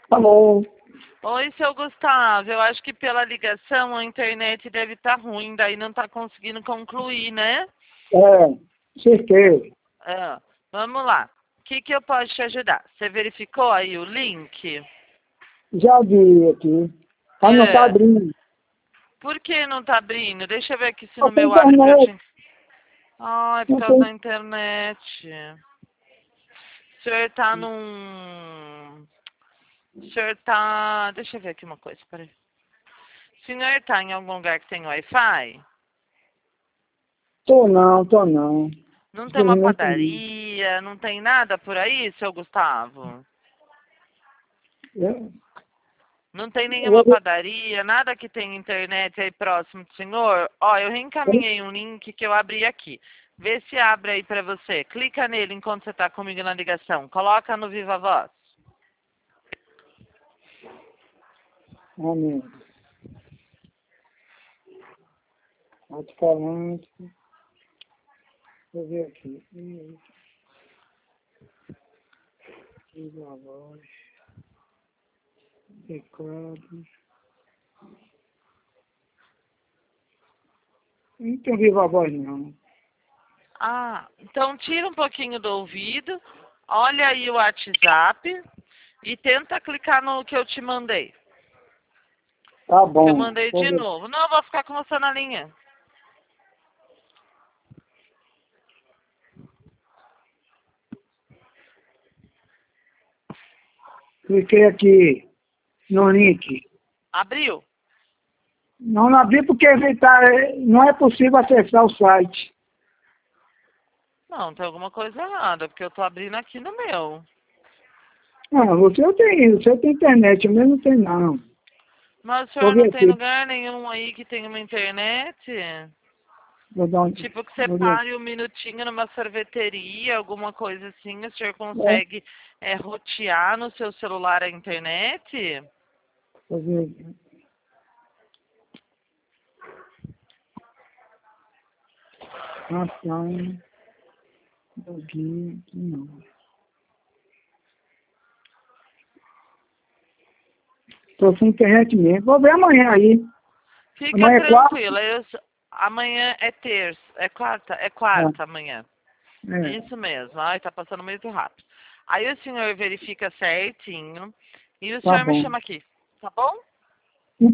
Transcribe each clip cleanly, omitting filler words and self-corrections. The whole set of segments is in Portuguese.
Alô? Oi, seu Gustavo. Eu acho que pela ligação a internet deve estar ruim, daí não está conseguindo concluir, né? Certeza. Ah, vamos lá. O que eu posso te ajudar? Você verificou aí o link? Já vi aqui. Mas não tá É. abrindo. Por que não está abrindo? Deixa eu ver aqui se Não no tem meu abre para eu internet. te... Ah, é por Não causa da tem. internet. O senhor tá num... O senhor tá... Deixa eu ver aqui uma coisa, peraí. O senhor tá em algum lugar que tem Wi-Fi? Tô não. Não tem uma Infelizmente não. padaria, não tem nada por aí, seu Gustavo? Eu, Não tem nenhuma eu, padaria, nada que tenha internet aí próximo do senhor? Ó, eu reencaminhei um link que eu abri aqui. Vê se abre aí pra você. Clica nele enquanto você tá comigo na ligação. Coloca no Viva Voz. Amém. Alto-falante. Deixa eu ver aqui. Viva a voz. Teclado. Não tem viva a voz, não. Ah, então tira um pouquinho do ouvido, olha aí o WhatsApp e tenta clicar no que eu te mandei. Tá Que eu bom. mandei Vou de ver. novo. Não, eu vou ficar com você na linha. Cliquei aqui no link. Abriu? Não abri porque não é possível acessar o site. Não, tem alguma coisa errada, porque eu tô abrindo aqui no meu. Não, você tem internet, o meu não tem não. Mas o Vou senhor ver não tem aqui. lugar nenhum aí que tenha uma internet? Vou dar um, Tipo que você vou ver. pare um minutinho numa sorveteria, alguma coisa assim, o senhor É, consegue rotear no seu celular a internet? vou ver. Ação, login, aqui não. Tô sem internet mesmo. Vou ver amanhã aí. Fica Amanhã é quarta? tranquila, amanhã é terça, é quarta amanhã. É. Isso mesmo, ai, tá passando muito rápido. Aí o senhor verifica certinho e o Tá senhor me bom. chama aqui, tá bom? Não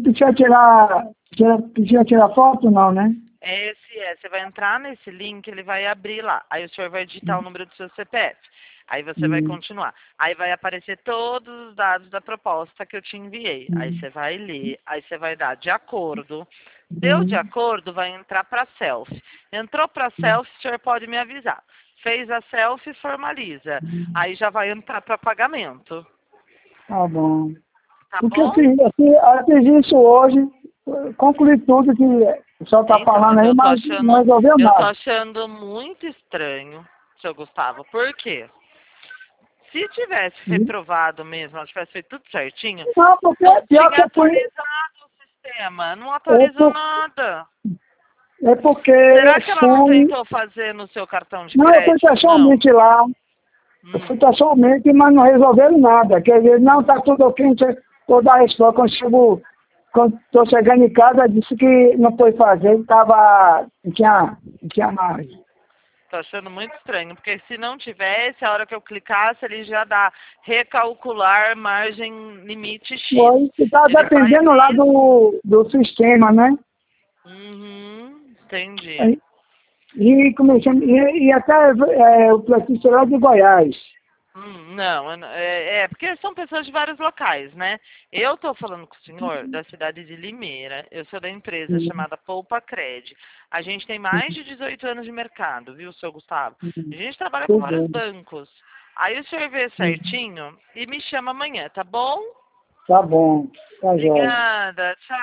precisa tirar foto não, né? Você vai entrar nesse link, ele vai abrir lá. Aí o senhor vai digitar o número do seu CPF. Aí você vai Hum, continuar. Aí vai aparecer todos os dados da proposta que eu te enviei. Aí hum, você vai ler, aí você vai dar de acordo. Deu de hum, acordo, vai entrar para selfie. Entrou para selfie, o senhor pode me avisar. Fez a selfie, formaliza. hum. Aí já vai entrar para pagamento. Tá bom. Tá Porque bom? eu fiz isso hoje, concluí tudo que o senhor está Então, falando mas aí, mas não resolveu eu tô nada. achando muito estranho, seu Gustavo. Por quê? Se tivesse Hum. reprovado mesmo, ela tivesse feito tudo certinho, Não, porque não pior que tinha atualizado o sistema. Não é, atualizou por, nada. é porque Será que ela não fui. tentou fazer no seu cartão de Não, eu fui crédito, não? pessoalmente lá. Eu fui Hum. pessoalmente, mas não resolveram nada. Quer dizer, não, tá tudo ok, não sei, vou dar a resposta. Quando estou chegando em casa, disse que não foi fazer, não tinha mais. Tô achando muito estranho, porque se não tivesse, a hora que eu clicasse, ele já dá recalcular margem limite X. Foi, está Ele faz dependendo lá isso. do sistema, né? Uhum, entendi. E comecei, e até o prefeito lá de Goiás. Não, porque são pessoas de vários locais, né? Eu estou falando com o senhor da cidade de Limeira, eu sou da empresa Hum, chamada Poupa Cred. A gente tem mais de 18 anos de mercado, viu, seu Gustavo? A hum, gente trabalha com tudo vários bem. bancos. Aí o senhor vê Hum. certinho e me chama amanhã, tá bom? Tá bom, tá jóia. Obrigada, tchau.